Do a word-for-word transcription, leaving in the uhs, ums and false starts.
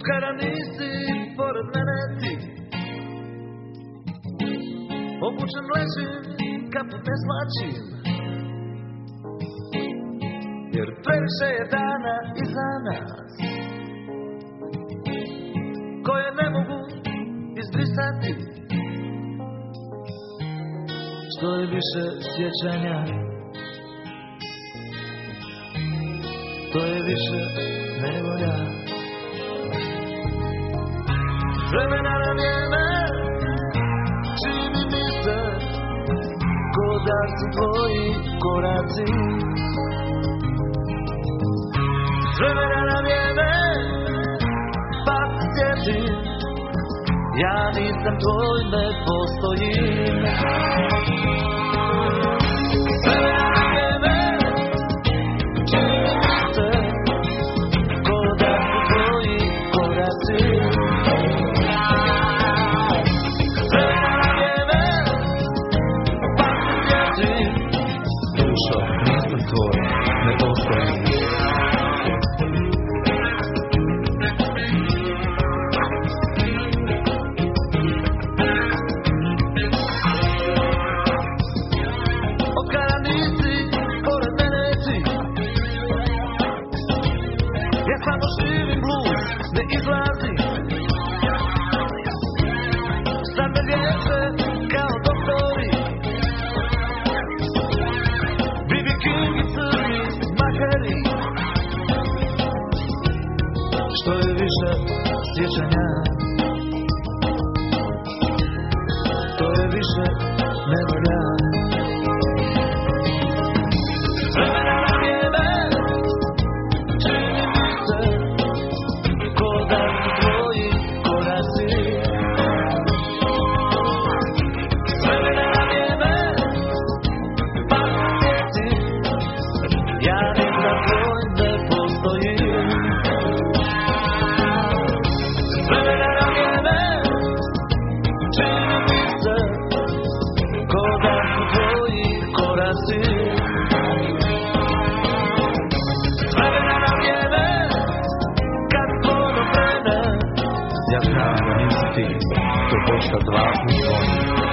kada nisi pored mene ti. Obučen ležim, kaput ne slačim, jer previše je dana iza nas koje ne mogu izbrisati. Što je više sjećanja, to je više nevolja. Vremena na vrijeme čini mi se ko da su tvoji koraci. Vremena na vrijeme pa se sjetim, ja nisam tvoj, ne postojim. Vremena na vrijeme čini mi se ko da su tvoji koraci. Vremena na vrijeme pa se sjetim, dušo, nisam tvoj, ne postojim. Samo živim blues, ne izlazi. Sad me liječe kao doktori, B B King i crni makari. Što je više sjećanja, to je više nevolja. Vremena na vrijeme čini mi se ko da su tvoji koraci. Vremena na vrijeme pa se sjetim, ja nisam tvoj, ne postojim. Vremena na vrijeme čini mi se ko da su tvoji koraci. Vremena na vrijeme kad zvono krene, ja znam da nisi ti, to pošta dva u zvonu.